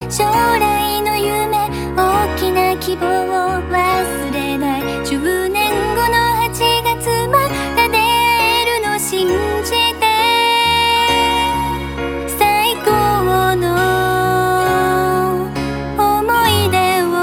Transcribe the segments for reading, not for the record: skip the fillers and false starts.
将来の夢、大きな希望を忘れない。10年後の8月また出会えるの信じて、最高の思い出を。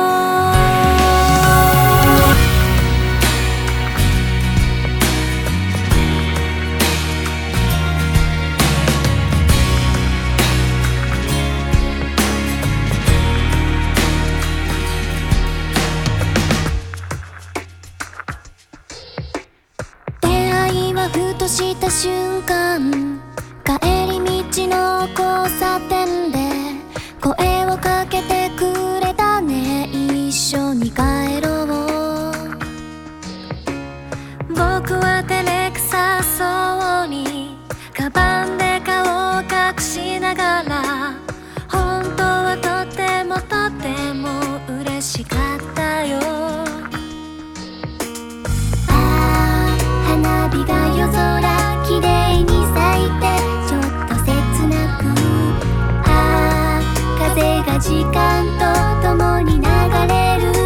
ふとした瞬間、帰り道の交差点で声をかけてくれたね。一緒に帰ろう。僕は照れくさそうにカバンで顔を隠しながら、本当はとってもとっても嬉しかったよ。花火が夜空きれいに咲いて、ちょっと切なく、風が時間とともに流れる。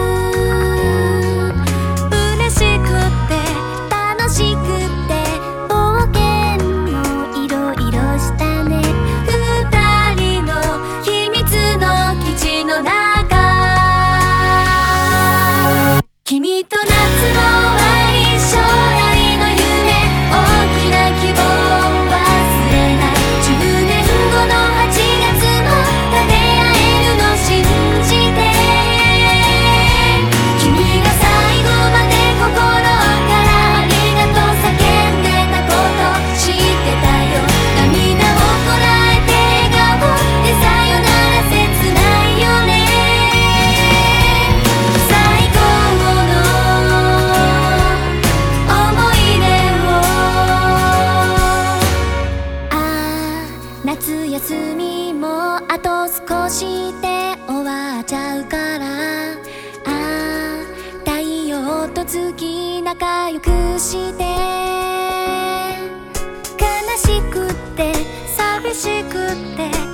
嬉しくって楽しくって冒険もいろいろしたね。二人の秘密の基地の中、君と夏の終わり、将来夏休みもあと少しで終わっちゃうから、太陽と月仲良くして、悲しくって寂しくって